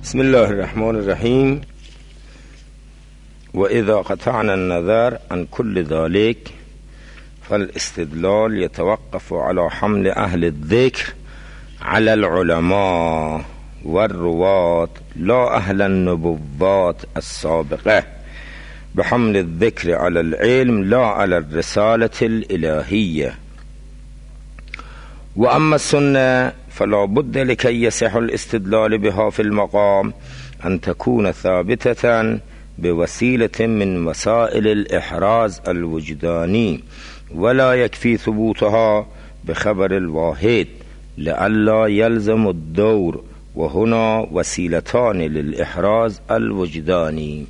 بسم الله الرحمن الرحیم. و اذا قطعنا النظر عن كل ذلك فالاستدلال يتوقف على حمل اهل الذكر على العلماء والرواة لا اهل النبوات السابقه بحمل الذكر على العلم لا على الرسالة الإلهية. وأما السنة فلا بد لكي يصح الاستدلال بها في المقام أن تكون ثابتة بوسيلة من وسائل الإحراز الوجداني، ولا يكفي ثبوتها بخبر الواحد لئلا يلزم الدور، وهنا وسيلتان للإحراز الوجداني.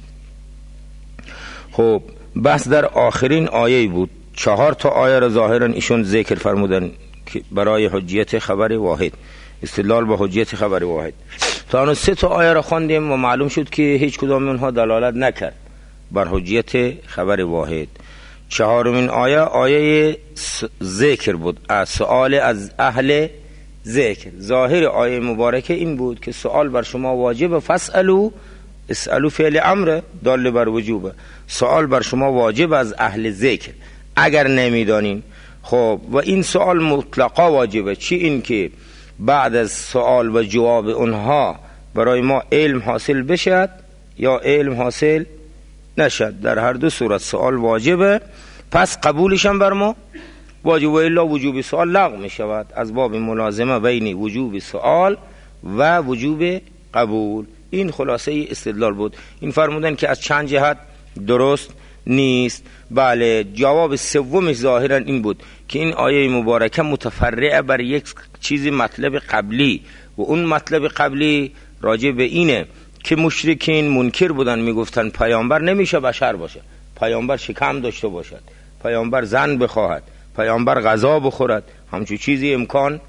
خب بحث در آخرین آیه بود. 4 آیه را ظاهرا ایشون ذکر فرمودن که برای حجیت خبر واحد، استدلال با حجیت خبر واحد. تا اون 3 آیه را خواندیم و معلوم شد که هیچ کدام اونها دلالت نکرد بر حجیت خبر واحد. 4مین آیه ذکر بود، از سؤال از اهل ذکر. ظاهر آیه مبارکه این بود که سؤال بر شما واجب، فاسألوا، اسألوا فعل امر دال بر وجوبه، سوال بر شما واجب از اهل ذکر اگر نمیدانین. خب و این سوال مطلقا واجبه، چی این که بعد از سوال و جواب اونها برای ما علم حاصل بشد یا علم حاصل نشد، در هر دو صورت سوال واجبه، پس قبولش هم بر ما واجب، و الا وجوب سوال لغو می شود از باب ملازمه بین وجوب سوال و وجوب قبول. این خلاصه استدلال بود. این فرمودن که از چند جهت درست نیست. بله، جواب سومش ظاهرا این بود که این آیه مبارکه متفرع بر یک چیزی مطلب قبلی، و اون مطلب قبلی راجع به اینه که مشرکین منکر بودن، میگفتن پیامبر نمیشه بشر باشه، پیامبر شکم داشته باشد، پیامبر زن بخواهد، پیامبر غذا بخورد، همچون چیزی امکان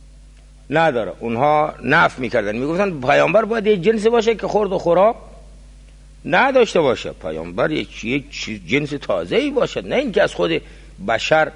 نداره. اونها نفی میکردن، میگفتن پیامبر باید یک جنس باشه که خورد و خوراک نداشته باشه، پیامبر یک جنس تازه‌ای باشد، نه اینکه از خود بشر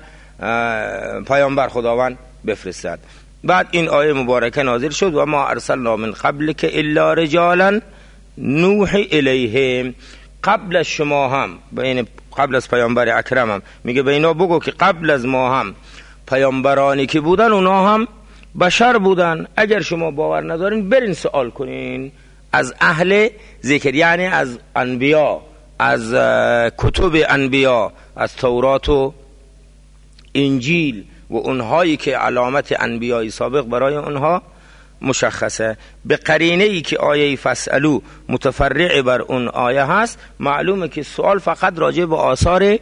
پیامبر خداوند بفرستد. بعد این آیه مبارکه نازل شد و ما ارسلنا من قبلک الا رجالا نوحی الیهم. قبل از شما هم، قبل از پیامبر اکرم هم میگه به اینا بگو که قبل از ما هم پیامبرانی که بودن اونا هم بشر بودن. اگر شما باور ندارین برین سوال کنین از اهل ذکر، یعنی از انبیا، از کتب انبیا، از تورات و انجیل و اونهایی که علامت انبیای سابق برای اونها مشخصه. به قرینه ای که آیه فاسألوا متفرع بر اون آیه هست، معلومه که سوال فقط راجع به آثار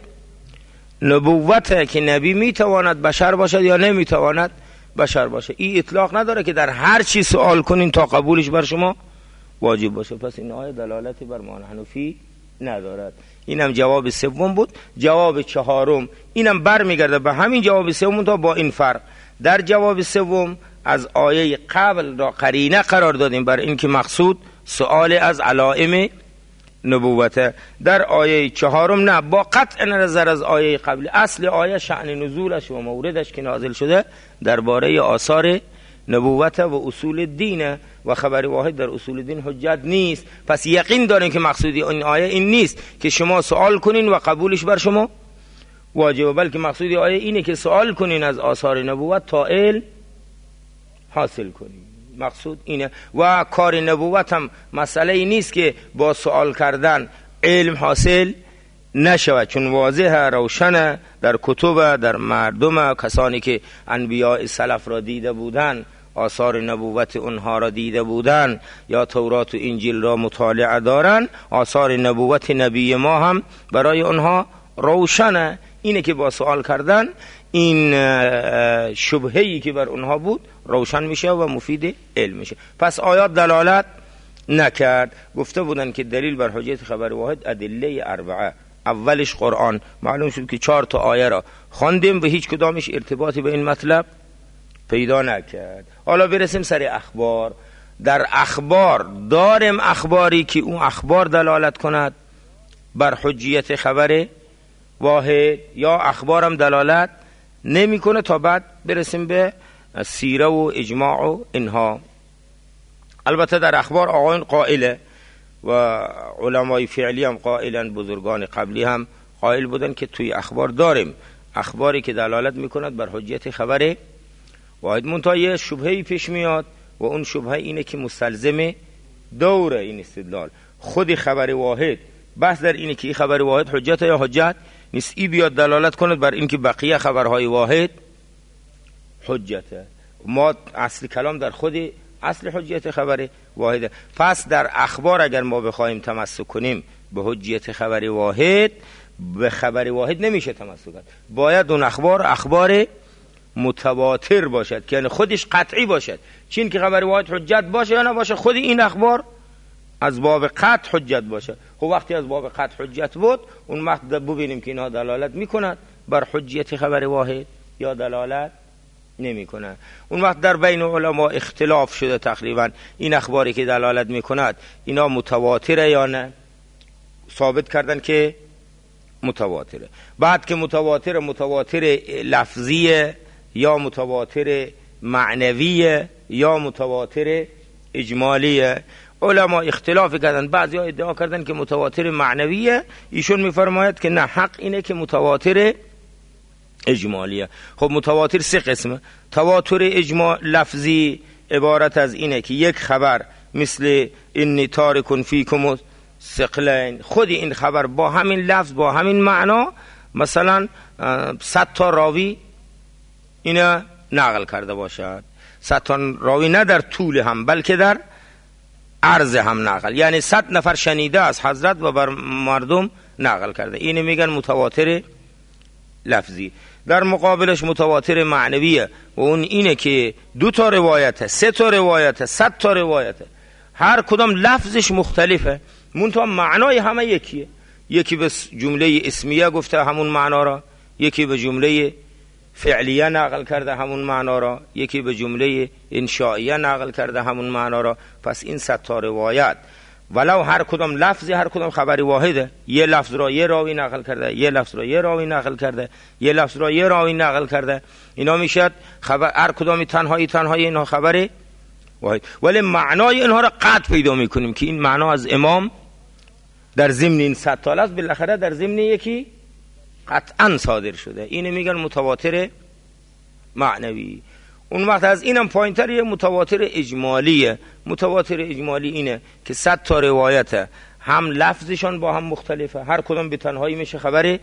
نبوته که نبی میتواند بشر باشد یا نمیتواند بشر باشه. این اطلاق نداره که در هر چی سوال کنین تا قبولش بر شما واجب باشه. پس این آیه دلالتی بر ما حنفی ندارد. اینم جواب سوم بود. جواب 4 اینم برمیگرده به همین جواب سوم، تا با این فرق در جواب سوم از آیه قبل را قرینه قرار دادیم بر این که مقصود سؤال از علائم نبوته. در آیه 4 نه، با قطع نظر از آیه قبل. اصل آیه شأن نزولش و موردش که نازل شده درباره آثار نبوت و اصول دینه و خبر واحد در اصول دین حجت نیست. پس یقین دارین که مقصودی این آیه این نیست که شما سوال کنین و قبولش بر شما واجبه، بلکه مقصودی آیه اینه که سوال کنین از آثار نبوت تا علم حاصل کنین. مقصود اینه. و کار نبوت هم مسئله ای نیست که با سوال کردن علم حاصل نشود، چون واضحه، روشنه در کتب، در مردم، کسانی که انبیاء سلف را دیده بودن، آثار نبوت اونها را دیده بودن یا تورات و انجیل را مطالعه دارن، آثار نبوت نبی ما هم برای اونها روشنه. اینه که با سوال کردن این شبهه‌ای که بر اونها بود روشن میشه و مفید علم میشه. پس آیات دلالت نکرد. گفته بودن که دلیل بر حجیت خبر واحد ادله 4، اولش قرآن. معلوم شد که 4 آیه را خواندیم و هیچ کدامش ارتباطی به این مطلب پیدا نکرد. حالا برسیم سر اخبار. در اخبار داریم اخباری که اون اخبار دلالت کند بر حجیت خبر واحد، یا اخبارم دلالت نمیکنه. تا بعد برسیم به سیره و اجماع و اینها. البته در اخبار آقایون قائله و علمای فعلی هم قائلن، بزرگان قبلی هم قائل بودن که توی اخبار داریم اخباری که دلالت میکند بر حجیت خبر واحد. منتها یه شبهه‌ای پیش میاد و اون شبهه اینه که مستلزم دوره این استدلال خود خبر واحد. بحث در اینه که این خبر واحد حجت یا حجت نیست، ای بیاد دلالت کند بر اینکه بقیه خبرهای واحد حجته. ما اصل کلام در خود اصل حجیت خبر واحده. پس در اخبار اگر ما بخوایم تمسک کنیم به حجیت خبر واحد، به خبر واحد نمیشه تمسک کرد، باید اون اخبار متواتر باشد که یعنی خودش قطعی باشد. چین که خبر واحد حجت باشه یا نباشه، خود این اخبار از باب قطع حجت باشه. خب وقتی از باب قطع حجت بود، اون وقت ببینیم که اینها دلالت میکنند بر حجیت خبر واحد یا دلالت نمیکنه. اون وقت در بین علما اختلاف شده تقریبا این اخباری که دلالت میکند اینا متواتره یا نه. ثابت کردن که متواتره. بعد که متواتر لفظیه یا متواتر معنویه یا متواتر اجمالیه. علما اختلاف کردن، بعضیا ادعا کردن که متواتر معنویه، ایشون میفرماید که نه، حق اینه که متواتر اجمالیه. خب متواتر سه قسمه. تواتر لفظی عبارت از اینه که یک خبر مثل انی تارک فیکم ثقلین، خود این خبر با همین لفظ با همین معنا مثلا 100 تا راوی اینا نقل کرده باشد. 100 تا راوی نه در طول هم بلکه در عرض هم نقل، یعنی 100 نفر شنیده از حضرت و بر مردم نقل کرده. اینو میگن متواتر لفظی. در مقابلش متواتر معنویه و اون اینه که 2 تا روایته، 3 تا روایته، 100 تا روایته، هر کدام لفظش مختلفه منتها معنای همه یکیه. یکی به جمله اسمیه گفته همون معنا را، یکی به جمله فعلیه نقل کرده همون معنا را، یکی به جمله انشائیه نقل کرده همون معنا را. پس این 100 تا روایت ولو هر کدام لفظی هر کدام خبری واحده، یه لفظ را یه راوی نقل کرده، یه لفظ را یه راوی نقل کرده، یه لفظ را یه راوی نقل کرده، اینا میشد خبر هر کدامی تنهایی اینا خبر واحد. ولی معنای اینها را قطع پیدا میکنیم که این معنا از امام در ضمن این 100 تا لفظ بالاخره در ضمن یکی قطعا صادر شده. اینو میگن متواتر معنوی. اون وقت از اینم پایینتر یه متواتر اجمالیه. متواتر اجمالی اینه که 100 تا روایت هم لفظشان با هم مختلفه، هر کدام به تنهایی میشه خبر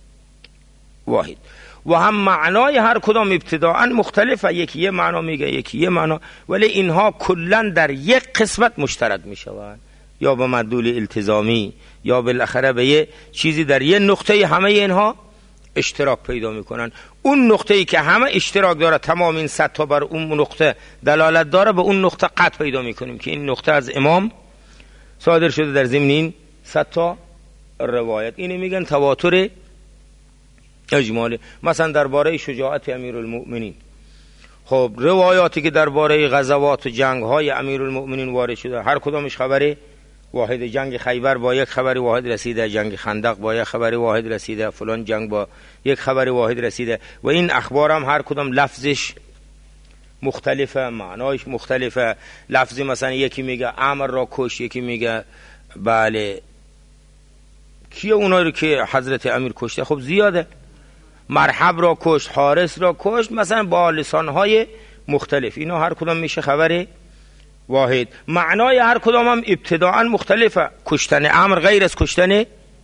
واحد و هم معنای هر کدام ابتداعا مختلفه، یکی یه معنا میگه یکی یه معنا، ولی اینها کلا در یک قسمت مشترک میشوند، یا به مدلول التزامی یا بالاخره به یه چیزی در یه نقطه همه اینها اشتراک پیدا میکنن. اون نقطه‌ای که همه اشتراک داره، تمام این 100 تا بر اون نقطه دلالت داره، به اون نقطه قطع پیدا میکنیم که این نقطه از امام صادر شده در ضمن این 100 تا روایت. اینو میگن تواتر اجمالی. مثلا درباره شجاعت امیرالمؤمنین، خب روایاتی که درباره غزوات و جنگ‌های امیرالمؤمنین وارد شده هر کدامش خبر واحد. جنگ خیبر با یک خبر واحد رسیده، جنگ خندق با یک خبر واحد رسیده، فلان جنگ با یک خبر واحد رسیده و این اخبار هم هر کدام لفظش مختلفه، معنایش مختلفه. لفظی مثلا یکی میگه عمر را کش، یکی میگه بله کیه اونا رو که حضرت امیر کشته، خب زیاده، مرحب را کشت، حارس را کشت، مثلا با لسانهای مختلف. اینا هر کدام میشه خبر واحد. معنای هر کدام هم ابتداعا مختلفه. کشتن عمر غیر از کشتن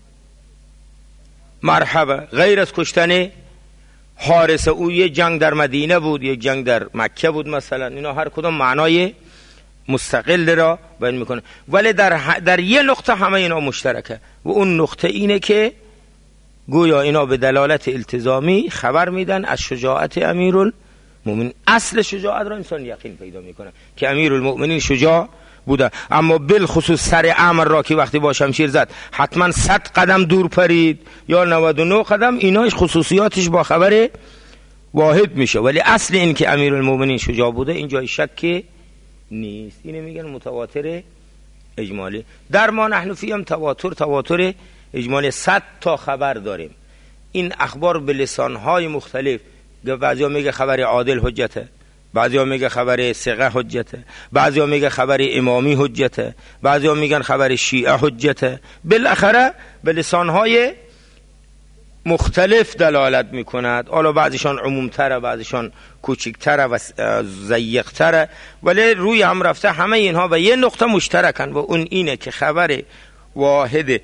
مرحبا، غیر از کشتن حارس. او یه جنگ در مدینه بود، یک جنگ در مکه بود مثلا. اینا هر کدام معنای مستقل را بیان میکنه، ولی در یه نقطه همه اینا مشترکه و اون نقطه اینه که گویا اینا به دلالت التزامی خبر میدن از شجاعت امیرالمؤمنین. اصل شجاعت را انسان یقین پیدا میکنه که امیرالمؤمنین شجاع بوده، اما بالخصوص سر امر را که وقتی با شمشیر زد حتما 100 قدم دور پرید یا 99 قدم، ایناش خصوصیاتش با خبر واحد میشه، ولی اصل این که امیرالمؤمنین شجاع بوده اینجای شک نیست. اینو میگن متواتر اجمالی. در ما نحن فیم تواتر اجمالی. 100 تا خبر داریم، این اخبار به لسانهای مختلف. بعضیا میگه خبر عادل حجته، بعضیا میگه خبر ثقه حجته، بعضیا میگه خبر امامی حجته، بعضیا میگن خبر شیعه حجته. بالاخره به لسانهای مختلف دلالت میکند. حالا بعضیشان عمومتره، بعضیشان کوچکتره و ضیقتره، ولی روی هم رفته همه اینها و یه نقطه مشترکن و اون اینه که خبر واحد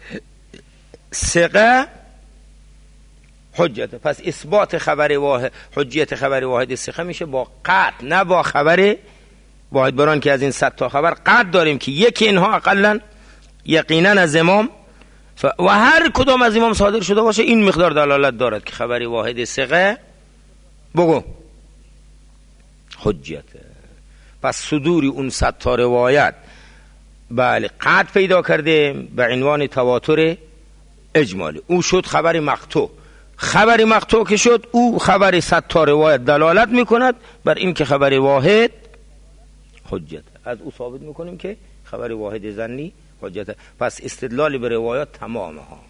ثقه حجته. پس اثبات خبر واحد، حجیت خبر واحد ثقه میشه با قطع، نه با خبر واحد. بران که از این 100 تا خبر قطع داریم که یکی اینها اقلا یقینا از امام و هر کدام از امام صادر شده باشه این مقدار دلالت دارد که خبر واحد ثقه بگو حجته. پس صدور اون 100 تا روایت بله قطع پیدا کرده به عنوان تواتر اجمالی. او شد خبر مقطوع. خبر مقطوع که شد او خبر 100 تا روایت دلالت میکند بر این که خبر واحد حجت. از او ثابت میکنیم که خبر واحد ظنی حجت. پس استدلال به روایات تمامه ها.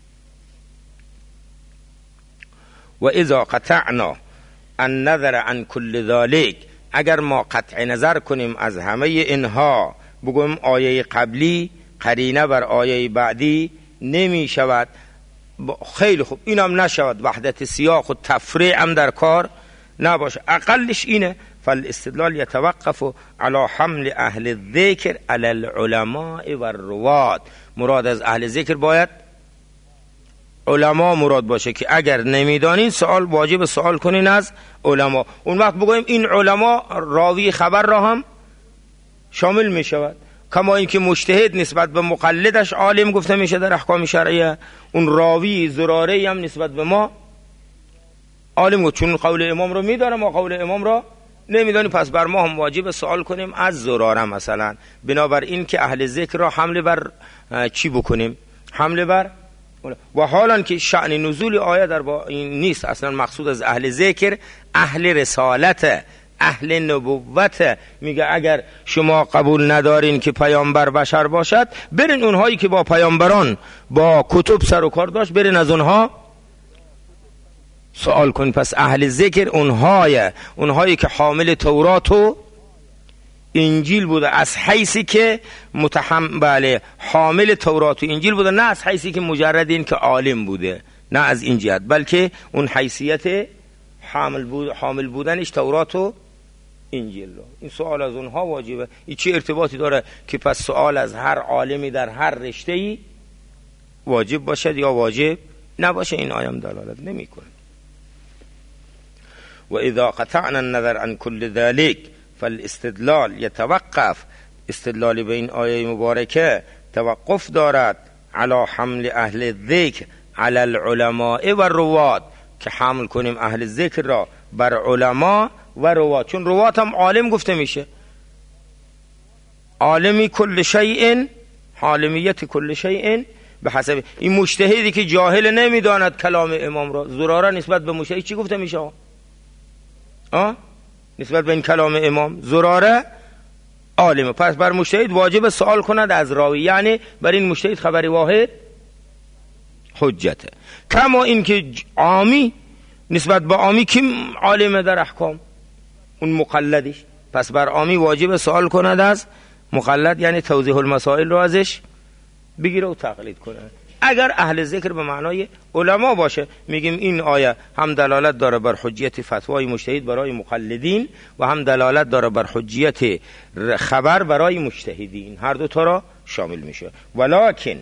و اذا قطعنا النظر عن كل ذلك، اگر ما قطع نظر کنیم از همه اینها، بگویم آیه قبلی قرینه بر آیه بعدی نمی شود، خیلی خوب اینم نشود، وحدت سیاق و تفریع هم در کار نباشه، اقلش اینه فالاستدلال یتوقف على حمل اهل الذکر علی العلماء و الرواد. مراد از اهل ذکر باید علما مراد باشه که اگر نمیدانین سوال واجب سوال کنین از علما. اون وقت بگویم این علما راوی خبر را هم شامل می شود، کما اینکه مجتهد نسبت به مقلدش عالم گفته میشه در احکام شرعیه، اون راوی زراره هم نسبت به ما عالم گفت، چون قول امام رو میداره ما قول امام را نمیدانی، پس بر ما هم واجب سوال کنیم از زراره مثلا. بنابر این که اهل ذکر را حمله بر چی بکنیم؟ حمله بر. و حالا که شأن نزول آیه در با این نیست، اصلا مقصود از اهل ذکر اهل رسالت، اهل نبوت. میگه اگر شما قبول ندارین که پیامبر بشر باشد، برین اونهایی که با پیامبران با کتب سر و کار داشت برین از اونها سوال کن. پس اهل ذکر اونهایی که حامل تورات و انجیل بوده، از حیثی که بله حامل تورات و انجیل بوده، نه از حیثی که مجرد این که عالم بوده، نه از این جهت، بلکه اون حیثیت حامل بودنش تورات و انجیل رو. این سوال از اونها واجبه. این چه ارتباطی داره که پس سوال از هر عالمی در هر رشته‌ای واجب باشد یا واجب نباشه؟ این آیه دلالت نمی‌کنه. و اذا قطعنا النظر عن كل ذلك فالاستدلال يتوقف. استدلال به این آیه مبارکه توقف دارد علی حمل اهل الذکر علی العلماء و الرواد، که حمل کنیم اهل ذکر را بر علما و رواد، چون رواد هم عالم گفته میشه. عالمی کل شیء، عالمیت کل شیء به حسب. این مجتهدی که جاهل نمیداند کلام امام را، زراره نسبت به مجتهد چی گفته میشه؟ نسبت به این کلام امام زراره عالمه. پس بر مجتهد واجب سوال کند از راوی، یعنی بر این مجتهد خبر واحد حجته. کما این که عامی نسبت به عامی کی عالمه در احکام؟ اون مقلدش. پس بر عامی واجب سوال کند از مقلد، یعنی توضیح المسائل رو ازش بگیره و تقلید کنه. اگر اهل ذکر به معنای علما باشه، میگیم این آیه هم دلالت داره بر حجیت فتوای مجتهد برای مقلدین و هم دلالت داره بر حجیت خبر برای مجتهدین، هر دو تا را شامل میشه. ولکن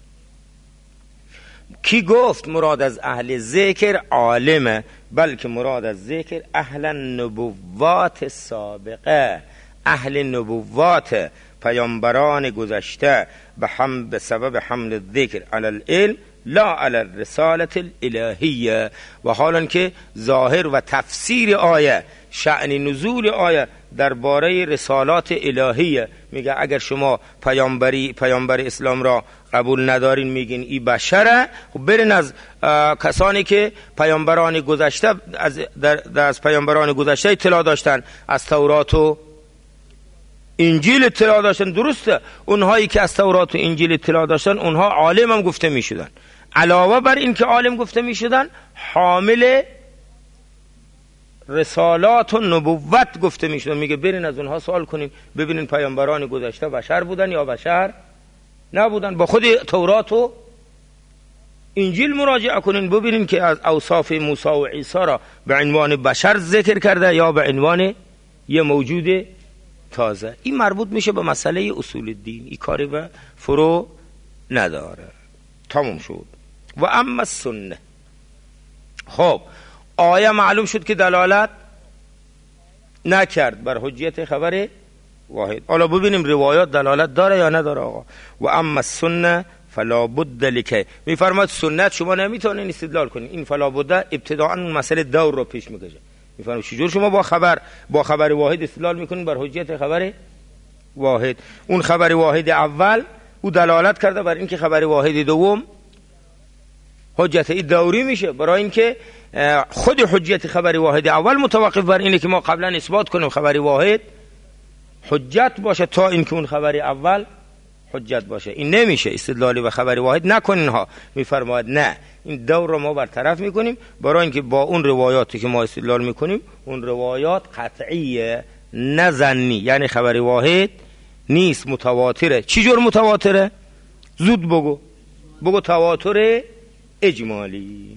کی گفت مراد از اهل ذکر عالمه؟ بلکه مراد از ذکر اهل نبوات سابقه، اهل نبوات پیامبران گذشته به سبب حمل الذکر علی العلم لا علی الرسالة الالهیه. و حالا که ظاهر و تفسیر آیه، شأن نزول آیه درباره رسالات الهیه، میگه اگر شما پیامبر اسلام را قبول ندارین، میگین این بشره، برین از کسانی که پیامبران گذشته از پیامبران گذشته اطلاع داشتن، از تورات و انجیل اطلاع داشتن. درسته اونهایی که از تورات و انجیل اطلاع داشتن اونها عالم هم گفته می شدن. علاوه بر این که عالم گفته می شدن، حامل رسالات و نبوت گفته میشد. میگه برین از اونها سوال کنیم ببینین پیامبران گذشته بشر بودن یا بشر نبودن. با خود تورات و انجیل مراجعه کنین ببینین که از اوصاف موسی و عیسی را به عنوان بشر ذکر کرده یا به عنوان یه موجود تازه. این مربوط میشه به مسئله اصول الدین، این کاری به فرو نداره. تموم شد. و اما السنه، خب آیه معلوم شد که دلالت نکرد بر حجیت خبر واحد. حالا ببینیم روایات دلالت داره یا نداره آقا. و اما السنه فلا بد لکی، میفرماد سنت شما نمیتونین استدلال کنین. این فلا بد ابتداء مسئله دور رو پیش میکشه. میفرماد چجور شما با خبر واحد استدلال میکنین بر حجیت خبر واحد؟ اون خبر واحد اول او دلالت کرده بر اینکه خبر واحد دوم حجت دوری میشه، برای اینکه خود حجت خبر واحد اول متوقف بر اینه که ما قبلا اثبات کنیم خبر واحد حجت باشه تا اینکه اون خبر اول حجت باشه. این نمیشه استدلالی به خبر واحد نکنین ها. میفرماید نه، این دور رو ما برطرف میکنیم برای اینکه با اون روایاتی که ما استدلال میکنیم اون روایات قطعیه نه ظنی، یعنی خبر واحد نیست، متواتره. چی جور متواتره؟ زود بگو تواتر اجمالی.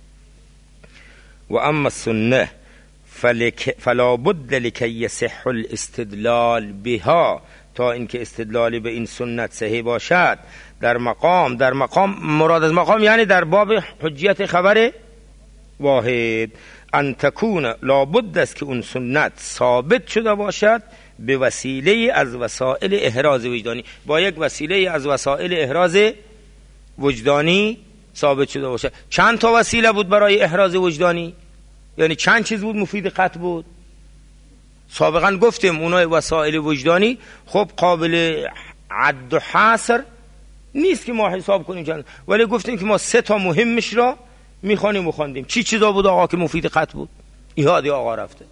و اما السنه فلا بد لکی یصح الاستدلال بها، تا اینکه استدلالی به این سنت صحیح باشد در مقام مراد از مقام یعنی در باب حجیت خبر واحد، ان تکون لابد است که اون سنت ثابت شده باشد به وسیله از وسائل احراز وجدانی، با یک وسیله از وسائل احراز وجدانی ثابت شده باشد. چند تا وسیله بود برای احراز وجدانی؟ یعنی چند چیز بود مفید قطع بود؟ سابقا گفتیم اونای وسائل وجدانی خب قابل عد و حصر نیست که ما حساب کنیم چند، ولی گفتیم که ما 3 تا مهمش را میخوانیم و خواندیم. چی چیزا بود آقا که مفید قطع بود؟ ایهادی آقا رفته.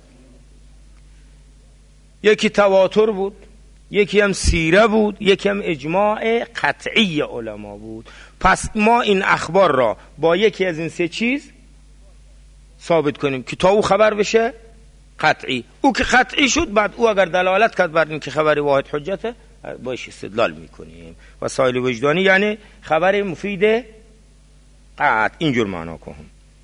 یکی تواتر بود، یکی هم سیره بود، یکی هم اجماع قطعی علما بود. پس ما این اخبار را با یکی از این 3 چیز ثابت کنیم که تا او خبر بشه قطعی. او که قطعی شد بعد او اگر دلالت کرد بر این که خبر واحد حجته باش استدلال میکنیم. وسائل وجدانی یعنی خبر مفید قطع، اینجور معنا کنم.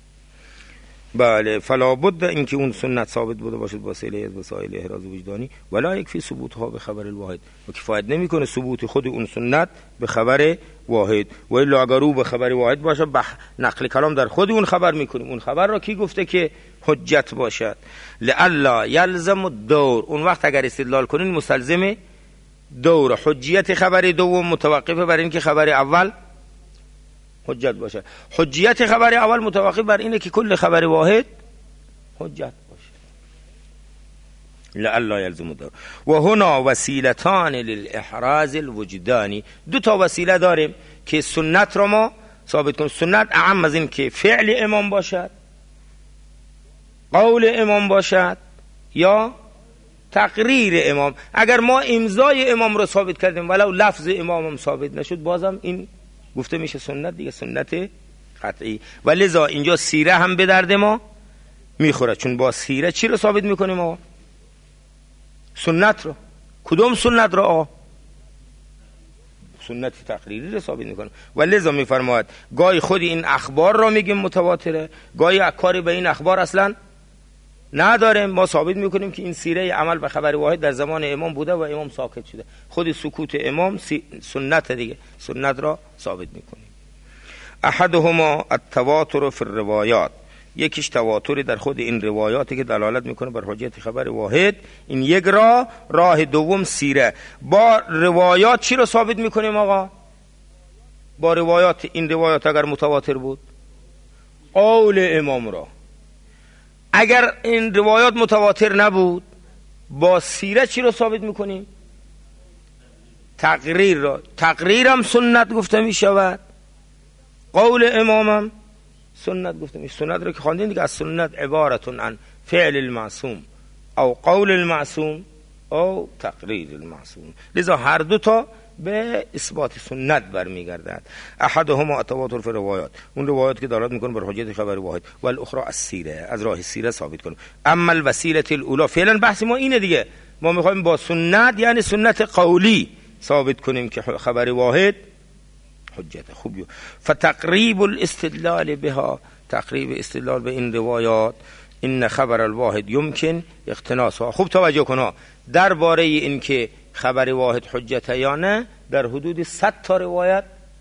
بله، فلا بد اینکه اون سنت ثابت بوده باشد وسیله از وسایل احراز وجدانی، ولا یکفی ثبوتها به خبر الواحد، و کفایت نمیکنه ثبوت خود اون سنت به خبر واحد. و الا اگر او به خبر واحد باشه نقل کلام در خود اون خبر میکنیم. اون خبر را کی گفته که حجت باشد؟ لئلا یلزم الدور، اون وقت اگر استدلال کنین مستلزم دور. حجیت خبر دوم متوقفه بر این که خبر اول حجت باشه. حجیت خبر اول متوقف بر اینه که کل خبر واحد حجت باشه. لئلا یلزم الدور. و هنا وسیلتان للاحراز الوجدانی، 2 تا وسیله داریم که سنت را ما ثابت کنیم. سنت اعم از این که فعل امام باشد، قول امام باشد یا تقریر امام. اگر ما امضای امام را ثابت کردیم ولو لفظ امام هم ثابت نشد بازم این گفته میشه سنت دیگه، سنت قطعی. و لذا اینجا سیره هم به درد ما میخوره، چون با سیره چی رو ثابت میکنیم آقا؟ سنت رو. کدوم سنت رو آقا؟ سنت تقریری رو ثابت میکنیم. و لذا میفرماید گاهی خود این اخبار رو میگیم متواتره، گاهی کاری به این اخبار اصلا نداریم، ما ثابت میکنیم که این سیره عمل به خبر واحد در زمان امام بوده و امام ساکت شده. خود سکوت امام سنت دیگه، سنت را ثابت میکنیم. احدهما التواتر فی الروایات، یکیش تواتری در خود این روایاتی که دلالت میکنه بر حجیت خبر واحد. این یک راه دوم سیره. با روایات چی رو ثابت میکنیم آقا؟ با روایات، این روایات اگر متواتر بود قول امام را. اگر این روایات متواتر نبود با سیره چی رو ثابت میکنیم؟ تقریر را. تقریر هم سنت گفته میشود، قول امامم سنت گفته میشه. سنت رو که خواندین دیگه، از سنت عبارتون عن فعل المعصوم او قول المعصوم او تقریر المعصوم. لذا هر 2 تا به اثبات سنت برمیگردد. احدهما تواتر فی روایات، اون روایات که دلالت میکنه بر حجیت خبر واحد، و الاخرى السیره، از راه سیره ثابت کنه. اما الوسیله الاولى، فعلا بحث ما اینه دیگه، ما میخوایم با سنت یعنی سنت قولی ثابت کنیم که خبر واحد حجت. خوبی فتقریب الاستدلال بها، تقریب استدلال به این روایات، این خبر الواحد یمکن اقتناسها. خوب توجه کن، درباره این که خبر واحد حجت یا نه در حدود 100 تا روایت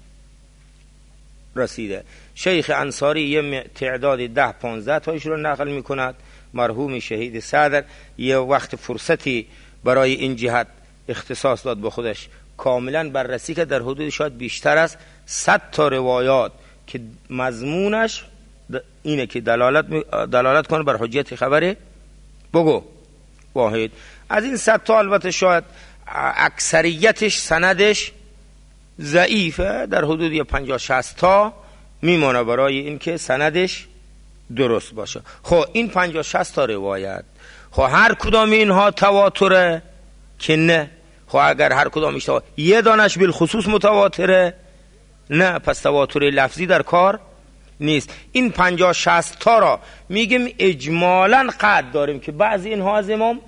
رسیده. شیخ انصاری یه تعداد 10-15 تایش رو نقل میکند. مرحوم شهید صدر یه وقت فرصتی برای این جهت اختصاص داد به خودش، کاملا بررسی که در حدود شاید بیشتر از 100 تا روایات که مضمونش اینه که دلالت کنه بر حجیت خبر بگو واحد. از این 100 تا البته شاید اکثریتش سندش ضعیفه، در حدود 50-60 تا میمونه برای این که سندش درست باشه. خب این 50-60 تا روایت، خب هر کدام اینها تواتره که نه؟ خب اگر هر کدامش تواتر، یه دانش بالخصوص متواتره نه، پس تواتر لفظی در کار نیست. این 50-60 تا را میگیم اجمالاً قطع داریم که بعضی اینها از امام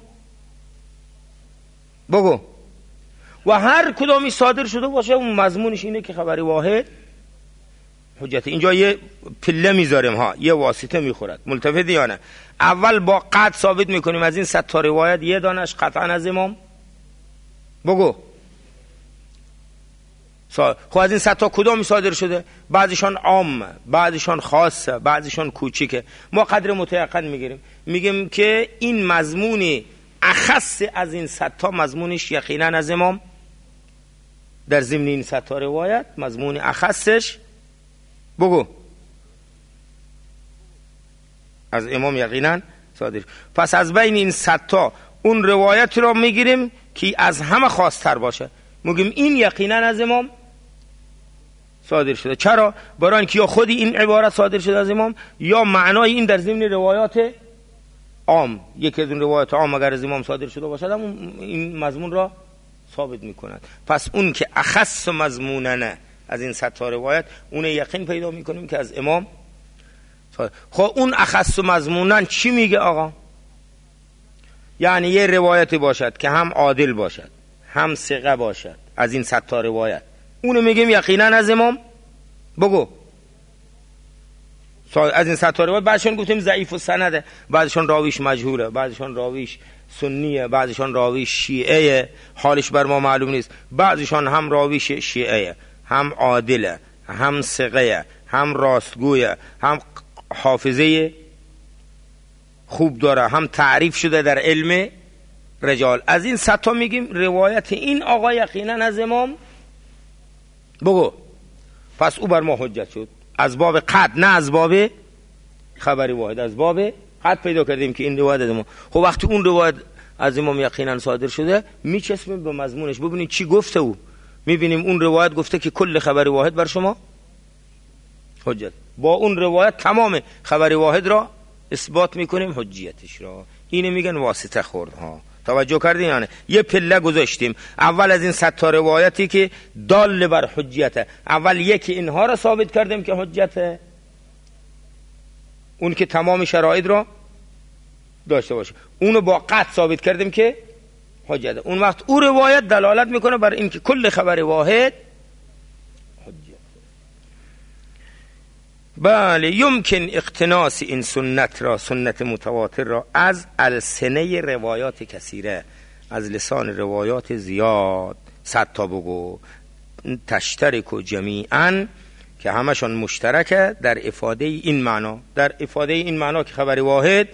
بگو و هر کدامی صادر شده باشه اون مضمونش اینه که خبر واحد حجت. اینجا یه پله میذاریم ها، یه واسطه میخورد، ملتفت یا نه؟ اول با قطع ثابت میکنیم از این 100 تا روایت یه دانش قطعا از امام بگو. خب از این 100 تا کدامی صادر شده؟ بعضیشان عام، بعضیشان خاصه، بعضیشان کوچیکه. ما قدر متيقن میگیریم، میگیم که این مضمون اخص از این 100 تا مضمونش یقینا از امام، در ضمن این 100 تا روایت مضمون اخصش بگو از امام یقینا صادر. پس از بین این 100 تا اون روایت رو میگیریم که از همه خاص‌تر باشه، میگیم این یقینا از امام صادر شده. چرا؟ برای اینکه یا خودی این عبارت صادر شده از امام یا معنای این در ضمن روایات عام، یکی از اون روایات عام اگر از امام صادر شده باشد هم این مضمون را ثابت میکند. پس اون که اخص مضموننه از این 100 تا روایت، اون یقین پیدا میکنیم که از امام صادر. خب اون اخص مضمونن چی میگه آقا؟ یعنی یه روایتی باشد که هم عادل باشد هم ثقه باشد از این 100 تا روایت، اونو میگیم یقینا از امام بگو. از این 100 تا روایت بعضشون گفتیم ضعیف السنده، بعضشون راویش مجهوله، بعضشون راویش سنیه، بعضشون راویش شیعه حالش بر ما معلوم نیست، بعضشون هم راویش شیعه، هم عادله، هم ثقه، هم راستگویه، هم حافظه خوب داره، هم تعریف شده در علم رجال. از این 100 تا میگیم روایت این آقا یقینا از امام بگو. پس او بر ما حجت شد از باب قطع، نه از باب خبری واحد، از باب قطع پیدا کردیم که این روایت از امام. خب وقتی اون روایت از امام یقینا صادر شده میچسبیم به مضمونش، ببینید چی گفته او، میبینیم اون روایت گفته که کل خبر واحد بر شما حجت، با اون روایت تمام خبر واحد را اثبات میکنیم حجیتش را. اینو میگن واسطه خورد ها. توجه کردین یعنی یه پله گذاشتیم اول از این 100 تا روایتی که دال بر حجیته، اول یکی اینها را ثابت کردیم که حجته، اون که تمام شرایط را داشته باشه، اونو با قطع ثابت کردیم که حجته. اون وقت اون روایت دلالت میکنه بر این که کل خبر واحد حجت. بله یمکن اقتناس این سنت را، سنت متواتر را، از السنه روایات کثیره، از لسان روایات زیاد، 100 تا بگو، تشترک و جمیعا که همشون مشترکه در افاده این معنا، در افاده این معنا که خبر واحد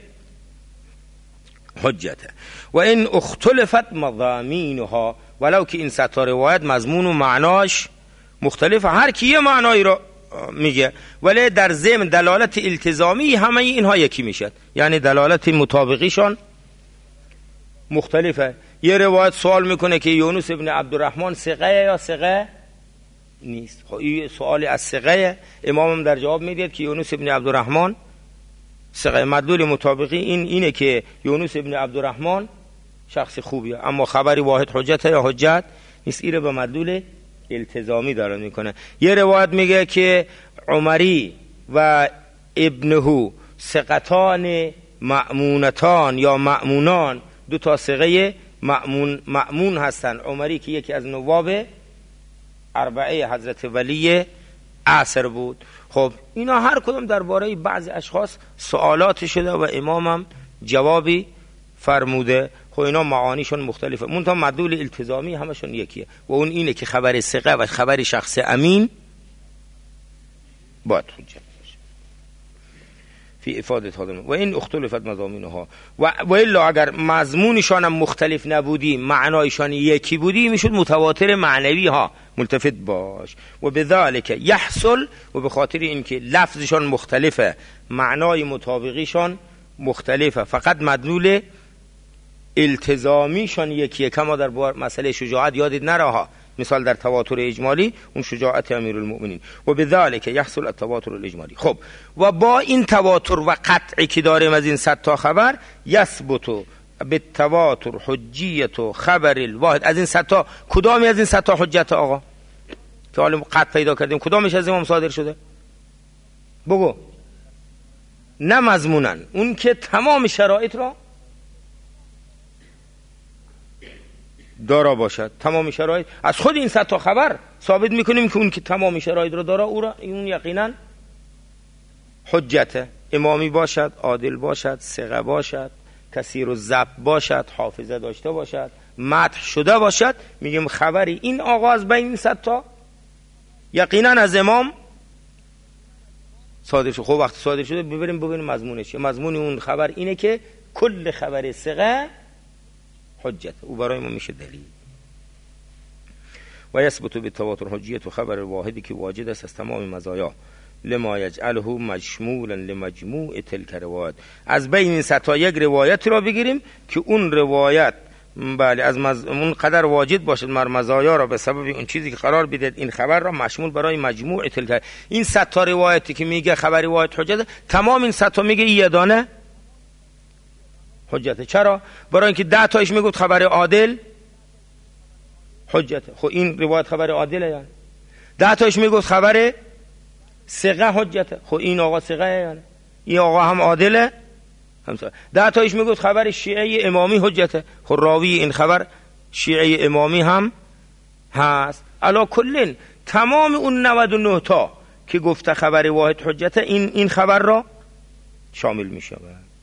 حجته. و این اختلفت مضامینها، ولو که این 100 تا روایت مضمون و معناش مختلفه، هر کی یه معنایی را میگه ولی در ضمن دلالت التزامی همه اینها یکی میشد، یعنی دلالت مطابقیشان مختلفه. یه روایت سوال میکنه که یونس ابن عبدالرحمن ثقه یا ثقه نیست، خب این سوالی از ثقه، امام هم در جواب میدید که یونس ابن عبدالرحمن ثقه. مدلول مطابقی اینه که یونس ابن عبدالرحمن شخص خوبیه، اما خبری واحد حجت یا حجت نیست، این رو به مدلول التزامی داره میکنه. یه روایت میگه که عمری و ابنهو ثقتان مأمونتان یا مأمونان، دو تا ثقه مأمون هستن. عمری که یکی از نواب اربعه حضرت ولی عصر بود. خب اینا هر کدوم درباره بعضی اشخاص سوالات شده و امامم جوابی فرموده. خب اینا معانیشون مختلفه، منتها مدلول التزامی همشون یکیه و اون اینه که خبر ثقه و خبر شخص امین باید حجت باشه فی افاده هذا و این اختلفت مضامینها و الا اگر مضمونشان هم مختلف نبودی، معنایشان یکی بودی، میشد متواتر معنوی ها. ملتفت باش. و بذالک یحصل، و به خاطر اینکه لفظشان مختلفه، معنای مطابقیشان مختلفه، فقط مدلول التزامیشان یکیه. کما در مسئله شجاعت یادت نره، مثال در تواتر اجمالی اون شجاعت امیرالمؤمنین. و بذالک یحصل التواتر الاجمالی. خب و با این تواتر و قطعی که داریم از این 100 تا خبر، یثبت بالتواتر حجیت خبر الواحد. از این 100 تا کدامی از این 100 تا حجت آقا که حالا قطع پیدا کردیم، کدامش از امام صادر شده؟ بگو. نه مضمونن، اون که تمام شرایط را دارا باشد. تمام شرایط از خود این 100 تا خبر ثابت میکنیم که اون که تمام شرایط را دارا، اون یقینا حجته. امامی باشد، عادل باشد، ثقه باشد، کثیر الضبط باشد، حافظه داشته باشد، مدح شده باشد، میگیم خبری این آغاز بین این 100 تا یقینا از امام صادر شد. خب وقتی صادر شده ببینیم مضمونش. مضمون اون خبر اینه که کل خبر ثقه حجت، او برای ما میشه دلیل. و یثبت بالتواتر حجیت و خبر واحدی که واجد است از تمام مزایا، لما یجعله مشمولا لمجموع تلک روایت. از بین این 100 تا یک روایت را بگیریم که اون روایت بله از اون قدر واجد باشد مر مزایا را به سبب اون چیزی که قرار بدهد این خبر را مشمول برای مجموع تلک. این 100 تا روایتی که میگه خبر واحد حجت، تمام این 100 تا میگه یه دانه حجته. چرا؟ برای اینکه 10 تایش میگفت خبر عادل حجته. خب این روایت خبر عادله، یعنی 10 تایش میگفت خبر ثقه حجته. خب این آقا ثقه، یعنی این آقا هم عادله هم ثقه. 10 تایش میگفت خبر شیعه امامی حجته. خب راوی این خبر شیعه امامی هم هست. علا کلن تمام اون 99 تا که گفته خبر واحد حجته، این خبر را شامل میشه.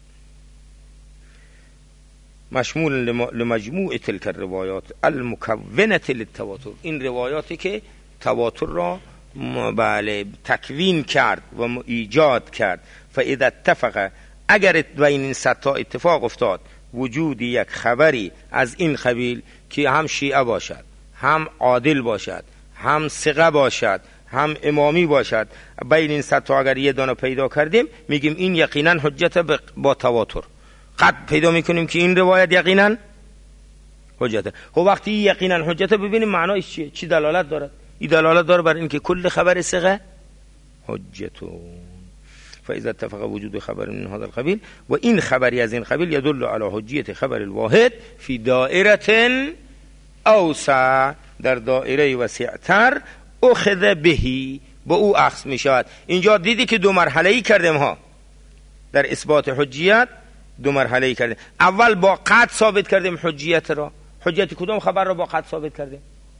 مشمول لمجموع تلک الروایات المکونة للتواتر. این روایاتی که تواتر را بله تکوین کرد و ایجاد کرد. فاذا اتفق، اگر بین این 100 تا اتفاق افتاد وجود یک خبری از این قبیل که هم شیعه باشد، هم عادل باشد، هم ثقه باشد، هم امامی باشد، بین این 100 تا اگر یه دانه پیدا کردیم، میگیم این یقینا حجت با تواتر. قد پیدا میکنیم که این روایت یقینا حجته. خب وقتی یقینا حجته ببینیم معنایش چیه، چی دلالت دارد؟ این دلالت داره بر اینکه کل خبر ثقه حجتون. فاذا اتفق وجود خبر من هذا القبیل، و این خبری از این قبیل یدل علی حجیت خبر الواحد فی دائره اوسع، در دایره وسیعتر، اخذ بهی، با او اخذ می شود. اینجا دیدی که 2 مرحله‌ای کردیم ها در اثبات حجیت. 2 مرحله‌ای کردیم. اول با قطع ثابت کردیم حجیت را. حجیت کدوم خبر را با قطع ثابت کردیم؟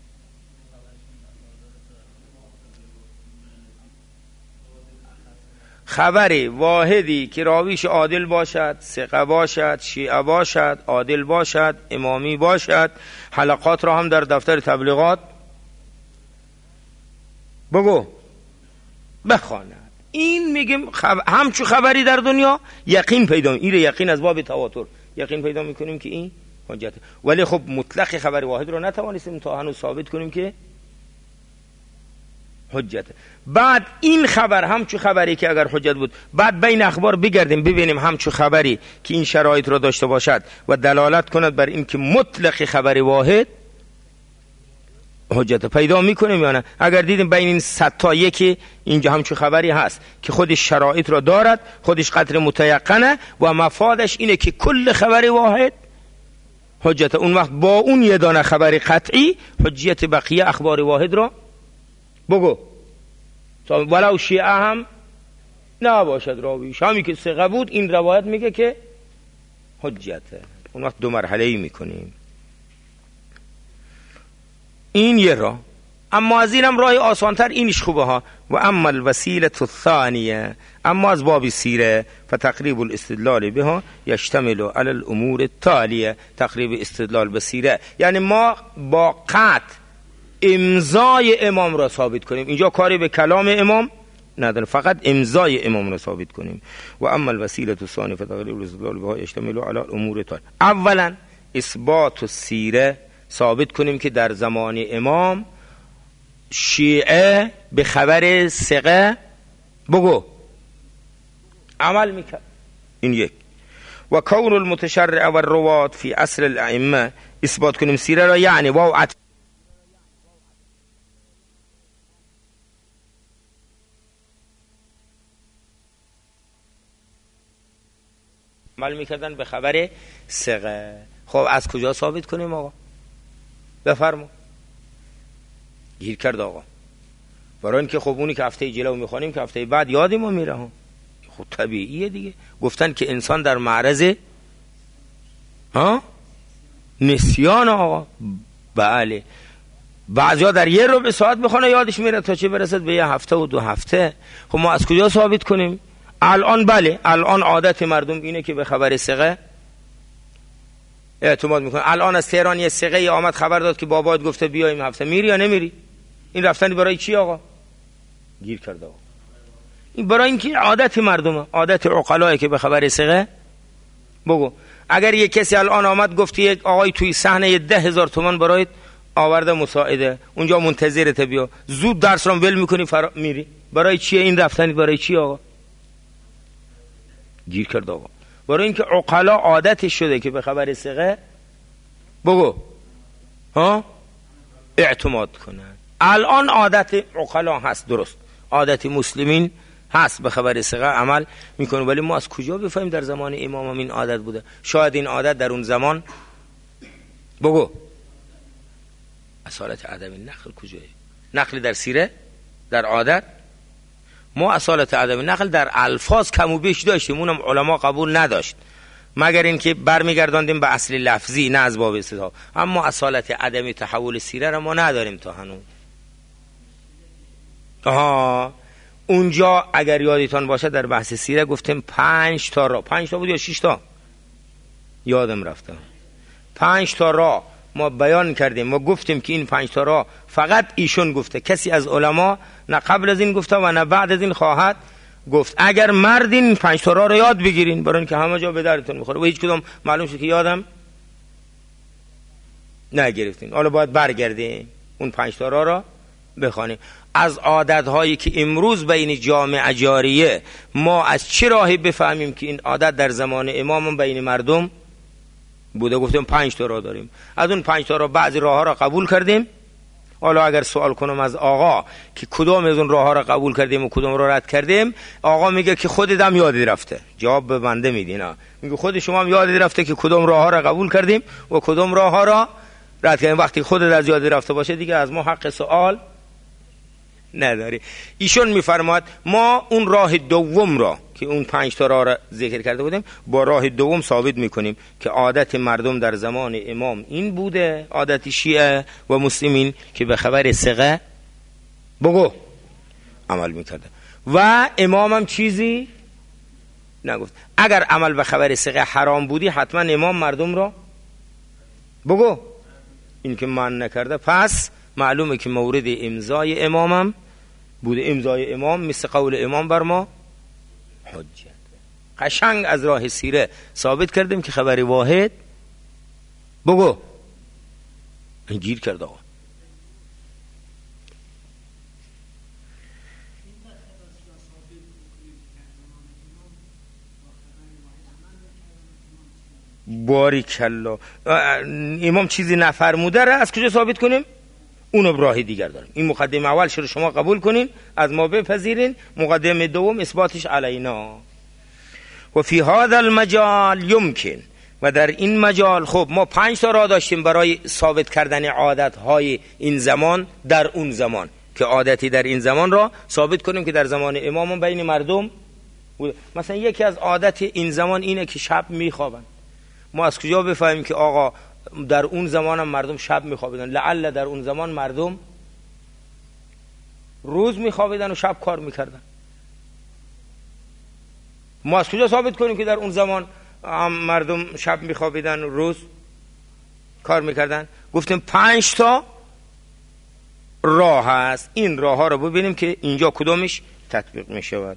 خبر واحدی که راویش عادل باشد، ثقه باشد، شیعه باشد، عادل باشد، امامی باشد، حلقات را هم در دفتر تبلیغات بگو بخواند. این میگیم همچو خبری در دنیا یقین پیدا می‌کنیم. این یقین از باب تواتر یقین پیدا میکنیم که این حجت. ولی خب مطلق خبر واحد رو نتوانستیم تا هنوز ثابت کنیم که حجت. بعد این خبر همچو خبری که اگر حجت بود، بعد بین اخبار بگردیم ببینیم همچو خبری که این شرایط را داشته باشد و دلالت کند بر این که مطلق خبر واحد حجت پیدا میکنیم یا نه. اگر دیدیم بین این 100 تا یکی اینجا همچو خبری هست که خودش شرایط را دارد، خودش قدر متیقنه و مفادش اینه که کل خبر واحد حجت. اون وقت با اون یه دانه خبر قطعی حجیت بقیه اخبار واحد را بگو، ولو شیعه هم نباشد راویش، همین که ثقه بود این روایت میگه که حجته. اون وقت دو مرحله ای میکنیم. این یه راه. اما از اینم راه آسانتر اینش خوبه ها. و اما الوسیله الثانیه، اما از باب سیره فتقریب الاستدلال بها یشتمل علی الامور التالیه. تقریب استدلال به سیره یعنی ما با قطع امضای امام را ثابت کنیم. اینجا کاری به کلام امام نداره، فقط امضای امام را ثابت کنیم. و اما الوسیله الثانیه فتقریب الاستدلال بها یشتمل علی الامور التالیه. اولا اثبات السیره، ثابت کنیم که در زمان امام شیعه به خبر ثقه بگو عمل میکرد. این یک. و کون المتشرع و الروات فی عصر الائمه، اثبات کنیم سیره را یعنی واو عمل میکردن به خبر ثقه. خب از کجا ثابت کنیم آقا؟ بفرما. گیر کرد آقا. برای اینکه خب اونی که هفته جلو میخوانیم که هفته بعد یادیم و میره. خب طبیعیه دیگه. گفتن که انسان در معرض نسیان آقا. بله. بعضیا در یه ربع ساعت بخونه یادش میره تا چه برسد به یه هفته و 2 هفته. خب ما از کجا ثابت کنیم؟ الان بله، الان عادت مردم اینه که به خبر ثقه اعتماد میکنه. الان از تهران یه ثقه آمد خبر داد که بابات گفته بیایم هفته، میری یا نمیری؟ این رفتن برای چی آقا؟ گیر کرده آقا. این برای اینکه عادت مردمه، عادت عقلاه که به خبر ثقه بگو. اگر یه کسی الان آمد گفتی یک آقای توی صحنه 10,000 تومان برایت آورده مساعده، اونجا منتظرت بیا، زود درس رو ول میکنی میری، برای چیه این رفتن؟ برای چی آقا؟ گیر کرده آقا. برای اینکه عقلا عادتش شده که به خبر ثقه بگو اعتماد کنن. الان عادت عقلا هست، درست، عادت مسلمین هست به خبر ثقه عمل میکنه، ولی ما از کجا بفهمیم در زمان امام هم این عادت بوده؟ شاید این عادت در اون زمان بگو اصالت عدم نقل کجایه؟ نقل در سیره، در عادت. ما اصالت عدم نقل در الفاظ کم و بیش داشتیم، اونم علما قبول نداشت، مگر اینکه برمیگرداندیم به اصل لفظی نه از باب استدلال. اما اصالت عدم تحول سیره را ما نداریم تا هنوز. اونجا اگر یادتان باشه در بحث سیره گفتیم 5 تا راه، 5 تا بود یا 6 تا یادم رفته، 5 تا راه ما بیان کردیم. ما گفتیم که این 5 تا راه فقط ایشون گفته، کسی از علما نه قبل از این گفته و نه بعد از این خواهد گفت. اگر مردین 5 تا راه رو یاد بگیرین، برای اینکه همه جا به دردتون میخوره و هیچ کدوم معلوم شد که یادم نگرفتین. حالا باید برگردین اون 5 تا راه را بخوانیم. از عادت هایی که امروز بین جامعه جاریه، ما از چه راهی بفهمیم که این عادت در زمان امام بین مردم بوده؟ گفتیم 5 تا راه داریم، از اون 5 تا راه بعضی راه ها را قبول کردیم. حالا اگر سوال کنم از آقا که کدام از اون راه ها را قبول کردیم و کدام را رد کردیم، آقا میگه که خودت هم یادت رفته. جواب به بنده میدین، میگه خود شما هم یادت رفته که کدام راه ها را قبول کردیم و کدام راه ها را رد کردیم. وقتی خودت از یاد رفته باشه دیگه از ما حق سوال نداری. ایشون میفرماد ما اون راه دوم را که اون 5 تا راه را ذکر کرده بودیم با راه دوم ثابت میکنیم که عادت مردم در زمان امام این بوده، عادت شیعه و مسلمین که به خبر ثقه بگو عمل میکرده و امام هم چیزی نگفت. اگر عمل به خبر ثقه حرام بودی حتما امام مردم را بگو این که من نکرده، پس معلومه که مورد امضای امامم بوده. امضای امام مثل قول امام بر ما حجت. قشنگ از راه سیره ثابت کردیم که خبر واحد بگو گیر کرده آقا. باریکالله. امام چیزی نفرموده را از کجا ثابت کنیم؟ اونو راه دیگر داریم. این مقدمه اول رو شما قبول کنین، از ما بپذیرین، مقدمه دوم اثباتش علینا. و فی هذا المجال یمکن و در این مجال خب ما 5 تا راه داشتیم برای ثابت کردن عادتهای این زمان در اون زمان، که عادتی در این زمان را ثابت کنیم که در زمان امام بین مردم بود. مثلا یکی از عادت این زمان اینه که شب میخوابن. ما از کجا بفهمیم که آقا در اون زمان هم مردم شب میخوابیدن؟ لعل در اون زمان مردم روز میخوابیدن و شب کار میکردن. ما از کجا ثابت کنیم که در اون زمان مردم شب میخوابیدن و روز کار میکردن؟ گفتیم 5 تا راه هست. این راه ها رو ببینیم که اینجا کدومش تطبیق میشود.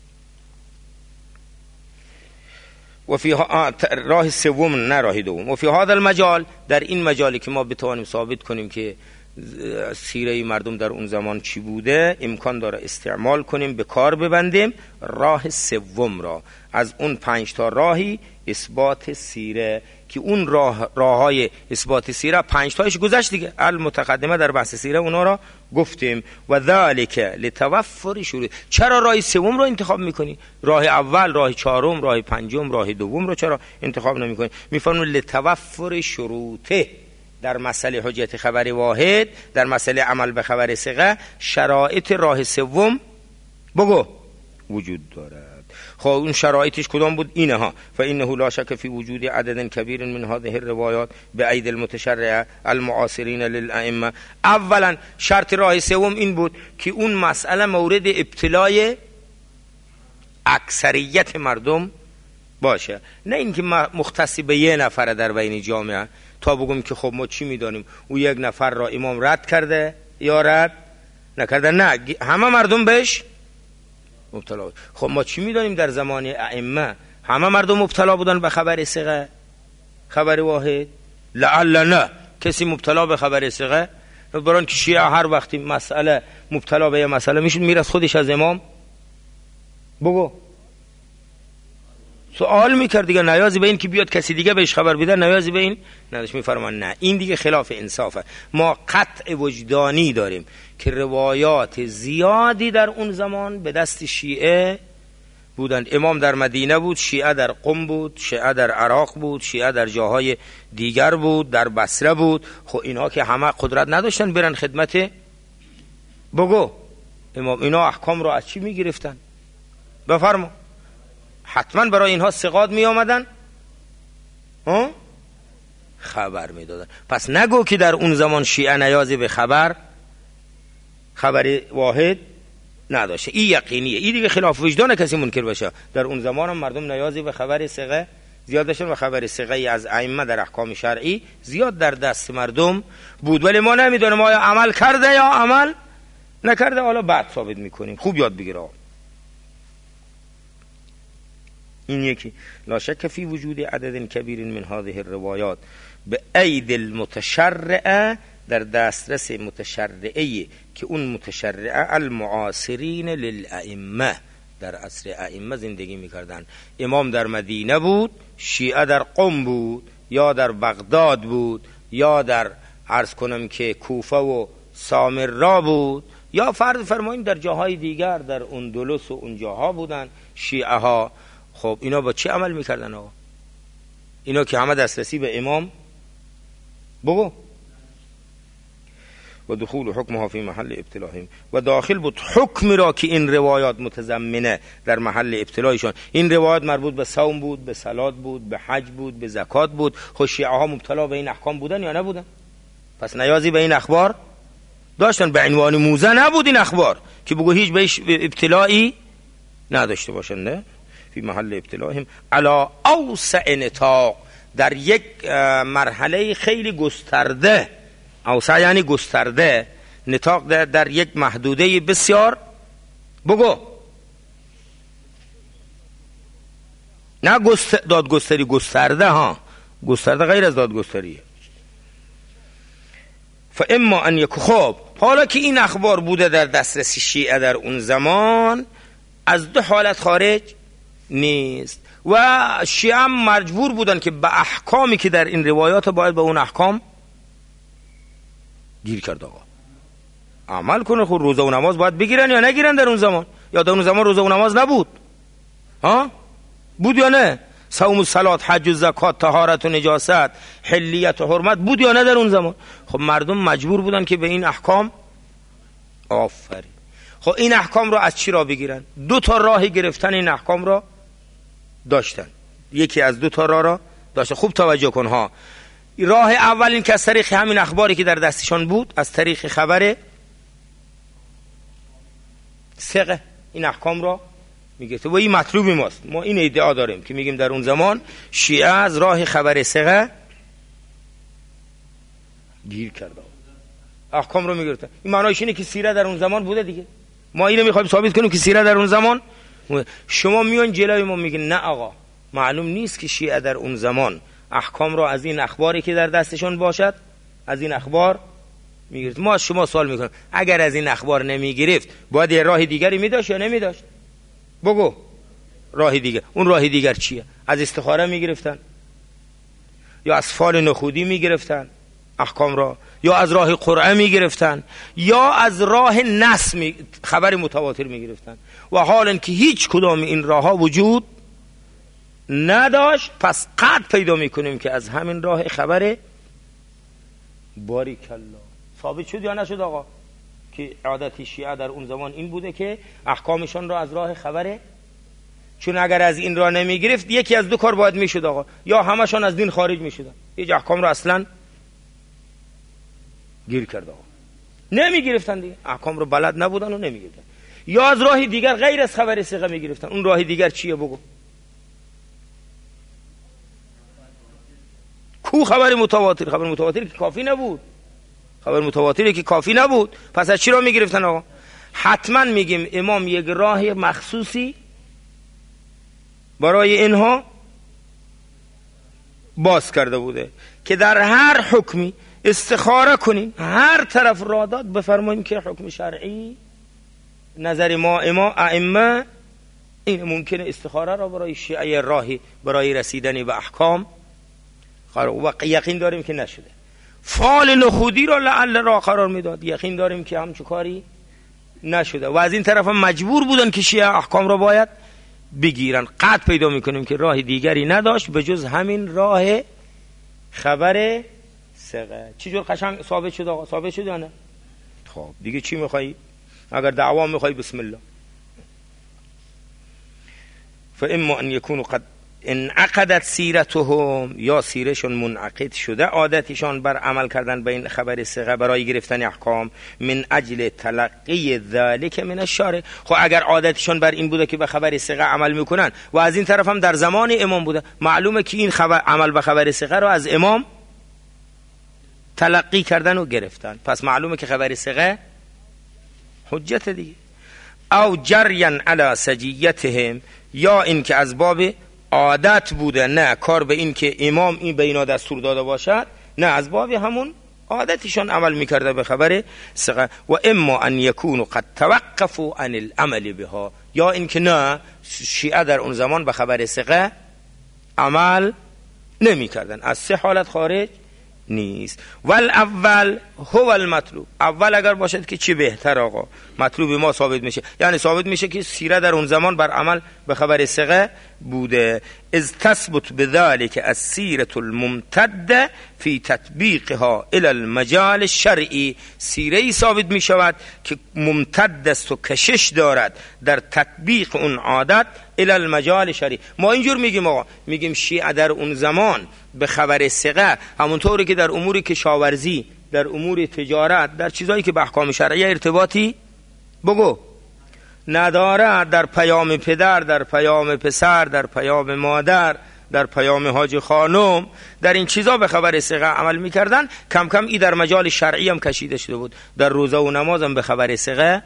و فی راه سوم نه راه دوم. و فی هذا المجال، در این مجالی که ما بتوانیم ثابت کنیم که سیره مردم در اون زمان چی بوده، امکان داره استعمال کنیم، به کار ببندیم راه سوم را از اون 5 تا راهی اثبات سیره، که اون راههای اثبات سیره 5 تایش گذشت دیگه، المتقدمه در بحث سیره اونا را گفتیم. و ذالک لتوفر شروط. چرا راه سوم را انتخاب میکنی؟ راه اول، راه چهارم، راه پنجم، راه دوم را چرا انتخاب نمیکنی؟ میفرمون لتوفر شروطه. در مسئله حجت خبر واحد، در مسئله عمل به خبر ثقه، شرایط راه سوم بگو وجود دارد. خب اون شرایطش کدام بود؟ اینه ها: فإنه لا شك في وجود عدد كبير من هذه الروايات بأيدي المتشرع المعاصرين للأئمة. اولا شرط راه سوم این بود که اون مسئله مورد ابتلای اکثریت مردم باشه، نه اینکه مختص به یه نفر در بین جامعه، تا بگم که خب ما چی میدانیم او یک نفر را امام رد کرده یا رد نکرده، نه، همه مردم بهش مبتلا. خب ما چی میدانیم در زمان ائمه همه مردم مبتلا بودن به خبر ثقه، خبر واحد؟ لعل نه کسی مبتلا به خبر ثقه، بران که شیعه هر وقتی مسئله مبتلا به یه مسئله میشد میرفت خودش از امام بگو سوال میکرد دیگه، نیازی به این که بیاد کسی دیگه بهش خبر بده، نیازی به این نداشت. میفرمان نه، این دیگه خلاف انصافه. ما قطع وجدانی داریم که روایات زیادی در اون زمان به دست شیعه بودند. امام در مدینه بود، شیعه در قم بود، شیعه در عراق بود، شیعه در جاهای دیگر بود، در بصره بود. خب اینا که همه قدرت نداشتن برن خدمت بگو امام. اینا احکام رو از چی میگرفتن؟ بفرما. حتما برای اینها ثقات می آمدن خبر می دادن. پس نگو که در اون زمان شیعه نیازی به خبر واحد نداشته. این یقینیه، این دیگه خلاف وجدان کسی منکر بشه. در اون زمان هم مردم نیازی به خبر ثقه زیاد داشتن و خبر ثقه از ائمه در احکام شرعی زیاد در دست مردم بود. ولی ما نمیدونیم آیا عمل کرده یا عمل نکرده، حالا بعد ثابت میکنیم. خوب یاد بگیره. این یکی. لا شک فی وجود عدد کبیر من هذه الروایات به اید المتشرعه، در دسترس متشرعه که اون متشرعه المعاصرین للائمه، در عصر ائمه زندگی میکردن. امام در مدینه بود، شیعه در قم بود یا در بغداد بود یا در عرض کنم که کوفه و سامرا بود، یا فرض فرماییم در جاهای دیگر در اندلس و اون جاها بودن شیعه ها. خب اینا با چی عمل میکردن آقا؟ اینا که همه دسترسی به امام بگو و دخول حکمها فی محل ابتلاهم، و داخل بود حکم را که این روایات متضمنه در محل ابتلایشان. این روایات مربوط به صوم بود، به صلات بود، به حج بود، به زکات بود. خب شیعه ها مبتلا به این احکام بودن یا نبودن؟ پس نیازی به این اخبار داشتن. به عنوان موزه نبود این اخبار که بگو هیچ بهش ابتلایی نداشته باشن. نه، فی محل ابتلاهم علی اوسع نطاق، در یک مرحله خیلی گسترده. اوسع یعنی گسترده، نطاق در یک محدوده بسیار بگو نه دادگستری، گسترده ها، گسترده غیر از دادگستریه. فاما ان یک. خب حالا که این اخبار بوده در دسترس شیعه در اون زمان، از دو حالت خارج نیست و شیعه مجبور بودن که به احکامی که در این روایات باید به اون احکام گیر کرد آقا عمل کنه. خود روزه و نماز باید بگیرن یا نگیرن در اون زمان؟ یا در اون زمان روزه و نماز نبود؟ ها بود یا نه؟ صوم و صلات، حج و زکات، طهارت و نجاست، حلیت و حرمت بود یا نه در اون زمان؟ خب مردم مجبور بودن که به این احکام آفرین. خب این احکام رو از چی را بگیرن؟ 2 تا راه گرفتن این احکام را داشتن. یکی از 2 تا راه را داشتن. خوب توجه کن ها. راه اول این که از طریق همین اخباری که در دستشان بود، از طریق خبر ثقه این احکام را میگه. و این مطلوب ماست. ما این ادعا داریم که میگیم در اون زمان شیعه از راه خبر ثقه گیر کرده، احکام رو میگرفتن. این معنیش اینه که سیره در اون زمان بوده دیگه. ما اینو میخوایم ثابت کنیم که سیره در اون زمان بوده. شما میان جلوی ما میگین نه آقا معلوم نیست که شیعه در اون زمان احکام را از این اخباری که در دستشون باشد از این اخبار میگرفت. ما از شما سوال میکنیم اگر از این اخبار نمیگرفت باید یه راه دیگری میداشت یا نمیداشت؟ بگو راه دیگر. اون راه دیگر چیه؟ از استخاره میگرفتن یا از فال نخودی میگرفتن احکام را، یا از راه قرعه میگرفتن، یا از راه نص خبر متواتر میگرفتن. و حالا که هیچ کدام این راه ها وجود نداشت، پس قطع پیدا میکنیم که از همین راه خبر باریکالله ثابت شد یا نشد آقا که عادت شیعه در اون زمان این بوده که احکامشان را از راه خبره. چون اگر از این راه نمیگرفت یکی از 2 کار باید میشد آقا، یا همشان از دین خارج میشدن، هیچ احکام را اصلا گیر کرد آقا، نمیگرفتن دیگه، احکام رو بلد نبودن و نمیگرفتن، یا از راه دیگر غیر از خبر ثقه میگرفتن. اون راه دیگر چیه بگو؟ کو خبر متواتر؟ خبر متواتری که کافی نبود، خبر متواتری که کافی نبود، پس از چی را میگرفتن آقا؟ حتما میگیم امام یک راه مخصوصی برای اینها باز کرده بوده که در هر حکمی استخاره کنیم، هر طرف را داد بفرماییم که حکم شرعی نظر ما ائمه این ممکنه استخاره را برای شیعه راهی برای رسیدن به احکام و یقین داریم که نشده. فال نخودی را لعل را قرار میداد، یقین داریم که همچون کاری نشده. و از این طرف هم مجبور بودن که شیعه احکام را باید بگیرن. قطع پیدا میکنیم که راه دیگری نداشت به جز همین راه خبر ثقه. چی جور قشنگ ثابت شد آقا؟ ثابت شد یا نه؟ خب دیگه چی میخوایی؟ اگر دعوا میخوایی بسم الله. فاما ان یکونوا قد انعقدت سیرتهم، یا سیرشون منعقد شده عادتشان بر عمل کردن به این خبر ثقه برای گرفتن احکام، من اجل تلقی ذلك من الشارع. خب اگر عادتشان بر این بوده که به خبر ثقه عمل میکنن و از این طرف هم در زمان امام بوده، معلومه که این خبر عمل به خبر ثقه رو از امام تلقی کردن و گرفتن، پس معلومه که خبر ثقه حجت دیگه. او جریا علی سجیتهم، یا این که از باب عادت بوده، نه کار به این که امام این به اینا دستور داده باشد، نه از باب همون عادتشان عمل میکرده به خبر ثقه. و اما ان یکونوا قد توقفوا عن العمل بها، یا این که نه شیعه در اون زمان به خبر ثقه عمل نمیکردن، از 3 حالت خارج نیست. والاول هو المطلوب، اول اگر باشد که چی بهتر آقا؟ مطلوب ما ثابت میشه، یعنی ثابت میشه که سیره در اون زمان بر عمل به خبر ثقه بوده. از تثبت بذلك السیره الممتده فی تطبیقها الى المجال الشرعی، سیره ای ثابت میشود که ممتد است و کشش دارد در تطبیق اون عادت الى المجال شرعی. ما اینجور میگیم آقا، میگیم شیعه در اون زمان به خبر ثقه همونطوری که در امور کشاورزی، در امور تجارت، در چیزایی که به احکام شرعی ارتباطی بگو نداره، در پیام پدر، در پیام پسر، در پیام مادر، در پیام حاج خانم، در این چیزا به خبر ثقه عمل میکردن، کم کم ای در مجال شرعی هم کشیده شده بود. در روزه و نماز هم به خبر ثقه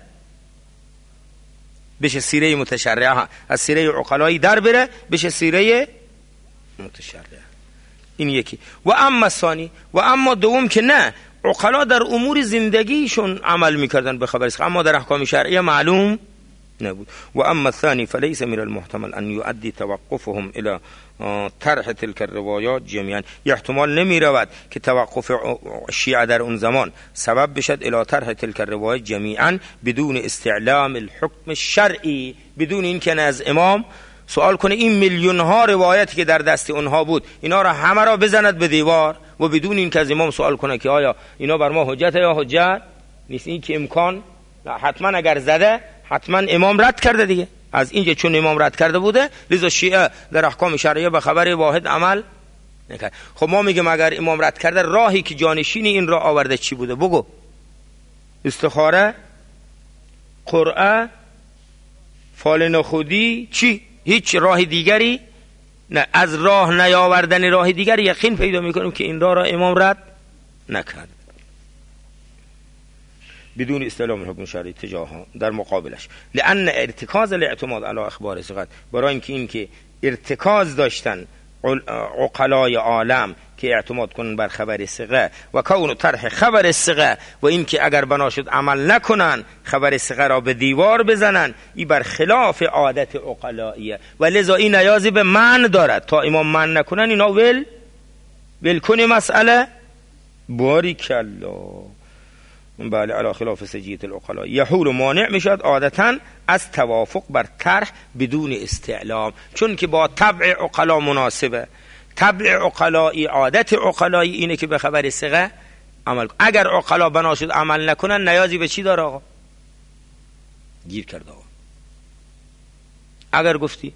بشه سیره متشرعه، از سیره عقلایی در بره بشه سیره متشرعه. این یکی. و اما ثانی، و اما دوم که نه، عقلا در امور زندگیشون عمل میکردن به خبر ثقه، اما در احکام شرعیه معلوم نبود. و اما الثانی فلیس من المحتمل ان یؤدی توقفهم الى طرح تلك الروايات جميعا، احتمال نمی رود که توقف شیعه در اون زمان سبب بشد الى طرح تلك الروايات جميعا بدون استعلام الحكم الشرعی، بدون این که از امام سوال کنه این میلیون ها روایتی که در دست اونها بود اینا را همه را بزند به دیوار و بدون این که از امام سوال کنه که آیا اینا بر ما حجت یا حجت نیست. این که امکان حتما اگر زده حتما امام رد کرده دیگه. از اینجا چون امام رد کرده بوده لذا شیعه در احکام شرعیه به خبر واحد عمل نکرد. خب ما میگیم اگر امام رد کرده راهی که جانشین این را آورده چی بوده؟ بگو. استخاره، قرعه، فال نخودی، چی؟ هیچ راه دیگری نه. از راه نیاوردن راه دیگری یقین پیدا میکنیم که این را امام رد نکرد بدون استعلام حکم شرعی تجاهها در مقابلش. لأن ارتکاز الاعتماد علی اخبار ثقات، برای اینکه ارتکاز داشتن عقلای عالم که اعتماد کنن بر خبر ثقه و کون طرح خبر ثقه و اینکه اگر بنا شد عمل نکنن خبر ثقه را به دیوار بزنن، این بر خلاف عادت عقلاییه و لذا این نیازی به من دارد تا امام من نکنن اینا ول کنی مسئله. باریکالله. بله علی خلاف سجیت العقلاء یحول مانع میشد عادتا از توافق بر طرح بدون استعلام، چون که با طبع عقلا مناسبه. طبع عقلایی، عادت عقلایی اینه که به خبر ثقه عمل کن. اگر عقلا بنا شد عمل نکنن نیازی به چی داره آقا؟ گیر کرده آقا. اگر گفتی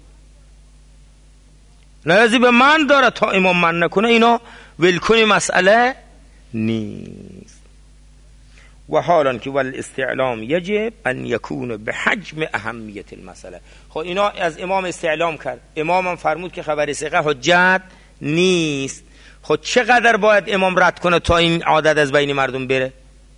نیازی به من داره تا امام من نکنه اینا ولکنی مسئله نیست. و حالا که والاستعلام یجب ان یکون به حجم اهمیت المسئله. خب اینا از امام استعلام کرد، امام هم فرمود که خبر ثقه حجت نیست. خب چقدر باید امام رد کنه تا این عادت از بین مردم بره؟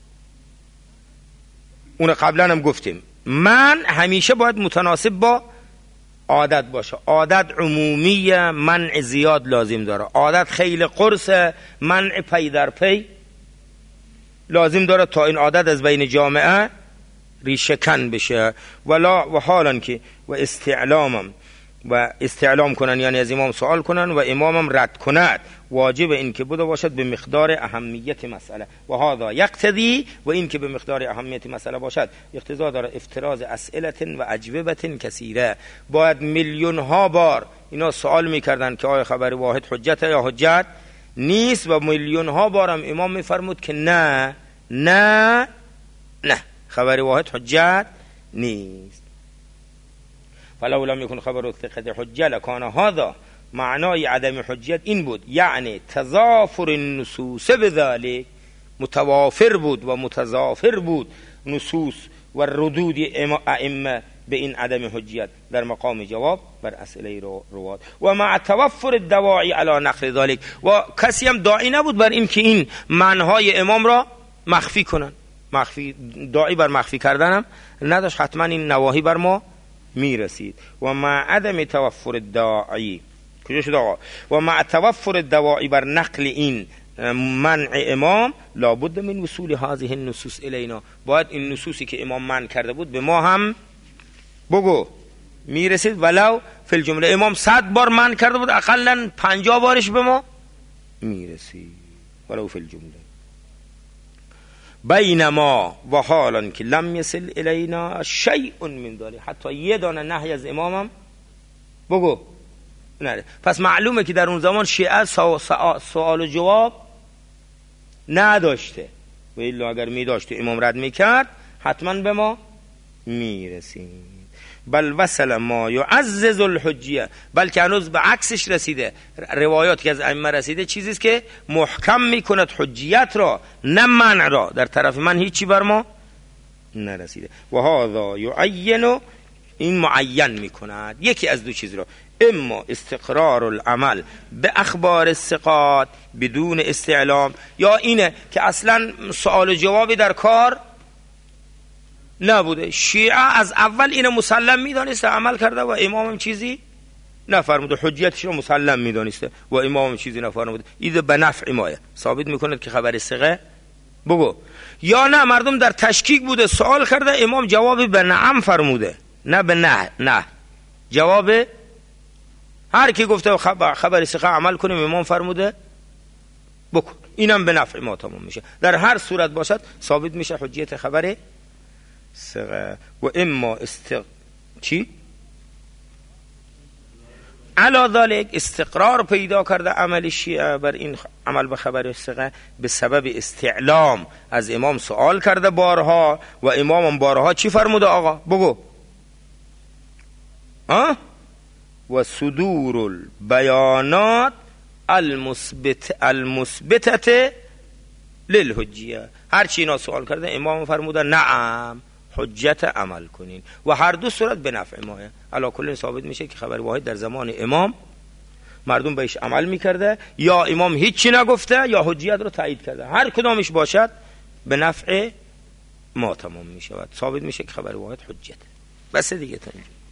اون قبلا هم گفتیم من همیشه باید متناسب با عادت باشه. عادت عمومیه، منع زیاد لازم داره. عادت خیلی قرصه، منع پی در پی لازم داره تا این عادت از بین جامعه ریشه کن بشه. و حالا که و استعلام کنن یعنی از امام سوال کنن و امامم رد کند، واجب این که بوده باشد به مقدار اهمیت مسئله. و هذا یقتضی، و این که به مقدار اهمیت مسئله باشد اقتضا داره افتراض اسئله و اجوبه کثیره. باید میلیون ها بار اینا سوال میکردن که آیا خبر واحد حجت یا حجت نیست و میلیون ها بارم امام میفرمود که نه نه نه خبر واحد حجت نیست. فلو لم يكن خبر الثقة حجة لكان هذا معنای عدم حجت این بود، یعنی تضافر النصوص بذلك، متوافر بود و متضافر بود نصوص و ردود ائمه به این عدم حجت در مقام جواب بر اسئله روات و مع توفر الدواعی علی نقل ذلك، و کسی هم داعی نبود بر این که این معنهای امام را مخفی کنن. داعی بر مخفی کردنم نداشت، حتما این نواهی بر ما میرسید. و مع عدم توفر الداعی کجا شد آقا؟ و مع توفر الدواعی بر نقل این منع امام لابد من وصول هذه النصوص الینا، باید این نصوصی که امام منع کرده بود به ما هم بگو میرسید. ولو فی الجمله امام 100 بار منع کرده بود اقلا 50 بارش به ما میرسید. ولو فی الجمله. بینما و حالا که لم یصل الینا شیء من ذلك، حتی یه دانه نهی از امامم بگو نه. پس معلومه که در اون زمان شیعه سوال و جواب نداشته، و الا اگر می داشته امام رد میکرد حتما به ما میرسید. بل وصل ما یعزز الحجیه، بلکه هنوز به عکسش رسیده. روایات که از ائمه رسیده چیزیست که محکم میکند حجیت را نه منع را. در طرف من هیچی بر ما نرسیده. و هذا یعین، این معین میکند یکی از دو چیز را، اما استقرار العمل به اخبار الثقات بدون استعلام، یا اینه که اصلا سوال و جوابی در کار نبوده. شیعه از اول اینو مسلم میدانسته عمل کرده و امامم چیزی نفرموده، حجیتش رو مسلم میدانسته و امامم چیزی نفرموده. این به نفع مایه ثابت میکنه که خبر ثقه بگو. یا نه مردم در تشکیک بوده سوال کرده امام جواب به نعم فرموده، نه به نه جواب هر کی گفته خبر ثقه عمل کنیم امام فرموده بکن، اینم به نفع ما تمام میشه. در هر صورت باشد ثابت میشه حجیت خبر ثقه. و اما چی؟ علا ذالک استقرار پیدا کرده عمل شیعه بر این عمل به خبر ثقه به سبب استعلام از امام سوال کرده بارها و امام بارها چی فرموده آقا بگو و صدور البیانات المثبتة للحجیه. هر چی اینا سوال کرده امام فرموده نعم حجت عمل کنین و هر دو صورت به نفع ماه. علا کل ثابت میشه که خبر واحد در زمان امام مردم بهش عمل میکرده، یا امام هیچی نگفته یا حجیت رو تایید کرده، هر کدامش باشد به نفع ما تمام میشود، ثابت میشه که خبر واحد حجت. بس دیگه تا اینجا.